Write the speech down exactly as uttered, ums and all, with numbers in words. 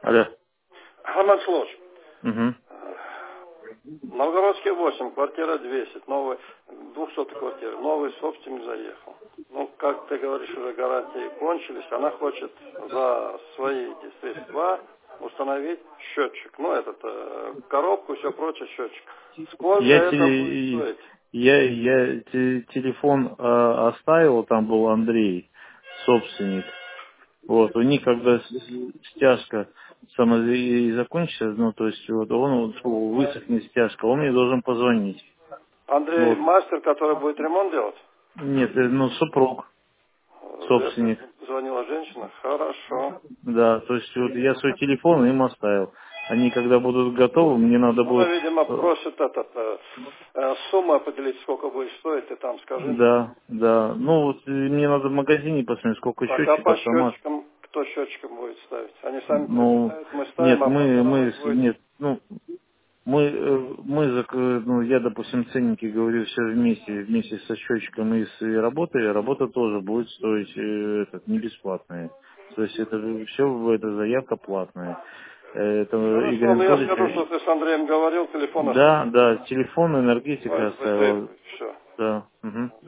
Алло. Хамад Слож. Угу. Новгородский восемь, квартира двести, новый, двухсотая квартира, новый собственник заехал. Ну, как ты говоришь, уже гарантии кончились, она хочет за свои средства установить счетчик. Ну, этот, э, коробку, все прочее, счетчик. Сколько Я, это будет теле- стоить? я, я те- телефон э, оставил, там был Андрей, собственник. Вот, у них когда с- стяжка сама и закончится, ну, то есть вот он вот, фу, высохнет стяжка, он мне должен позвонить. Андрей Вот. мастер, который будет ремонт делать? Нет, э, ну, супруг, Э, Это собственник. звонила женщина? Хорошо. Да, то есть вот я свой телефон им оставил. Они когда будут готовы, мне надо Она, будет... видимо, э, просит этот, э, э, сумму определить, сколько будет стоить, ты там скажи. Да, да. Ну вот э, мне надо в магазине посмотреть, сколько Так, а счетчик, по автомат. счетчикам, кто счетчиком будет ставить? Они сами Ну, приобретают, мы ставим, нет, а мы, потом у нас мы, с- будет... нет, ну, мы, э, мы, зак- э, ну, я, допустим, ценники говорю все вместе, вместе со счетчиком и с работой, работа тоже будет стоить, э, этот, не бесплатная. То есть это все, это заявка платная. Э, Это Игорь Хорошо, но я Анатольевич, скажу, что ты с Андреем говорил, телефон да, оставил. да, телефон, энергетика Давай, оставил, быстрее, все. да, угу.